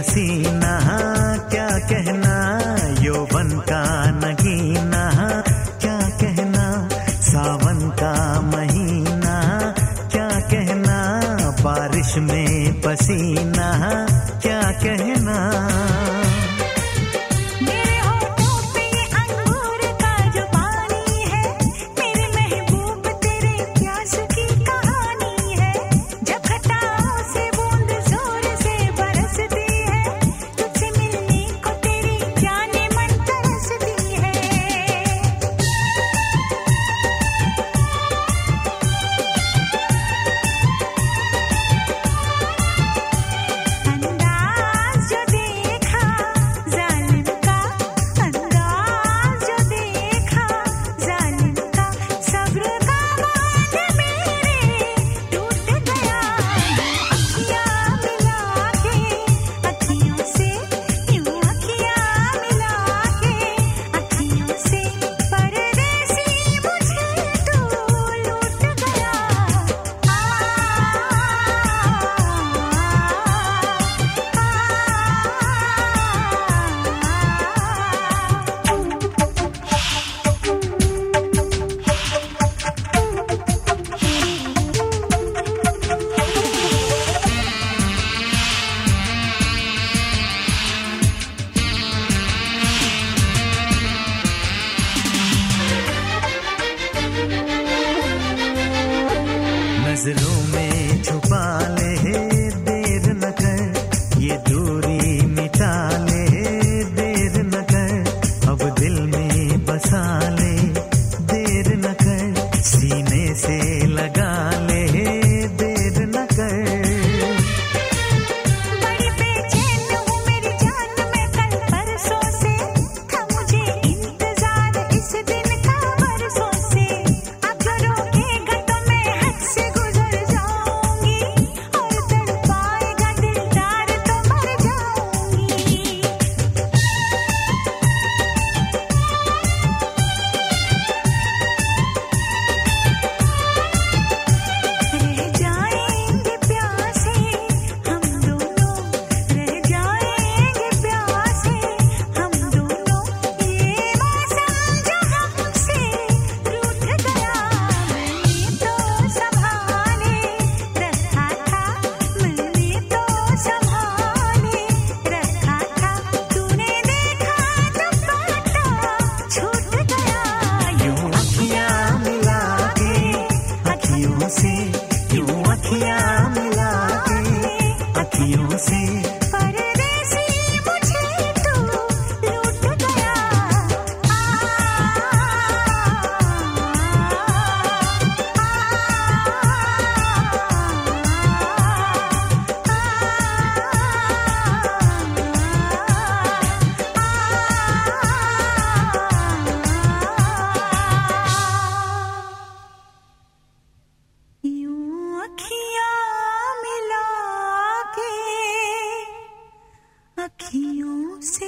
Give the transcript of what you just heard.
हसीना, क्या कहना यौवन का नगीना, क्या कहना सावन का महीना, क्या कहना बारिश में पसीना, क्या कहना। नजरों में छुपा ले, देर न कर, ये दूरी मिटा ले, देर न कर, अब दिल में बसा ले, देर न कर, सीने से लगा ले, देर न कर। बड़ी बेचैन हूँ मेरी जान, मैं कल परसों से, था मुझे इंतजार इस दिन का बरसों से, अब जो रोकेगा तो मैं हद से यूं अखियां मिला के अखियों से परदेसी मुझे तू लूट गया। यूं अखियां मिला के अखियों से